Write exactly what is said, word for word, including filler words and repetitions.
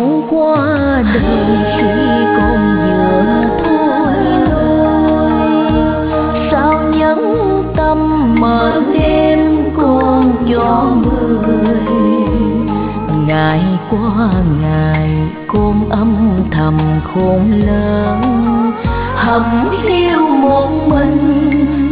trăng qua đời khi còn vừa thôi lối. Sao nhẫn tâm mở đêm con cho người, ngày qua ngày con âm thầm khôn lớn, hầm hiu một mình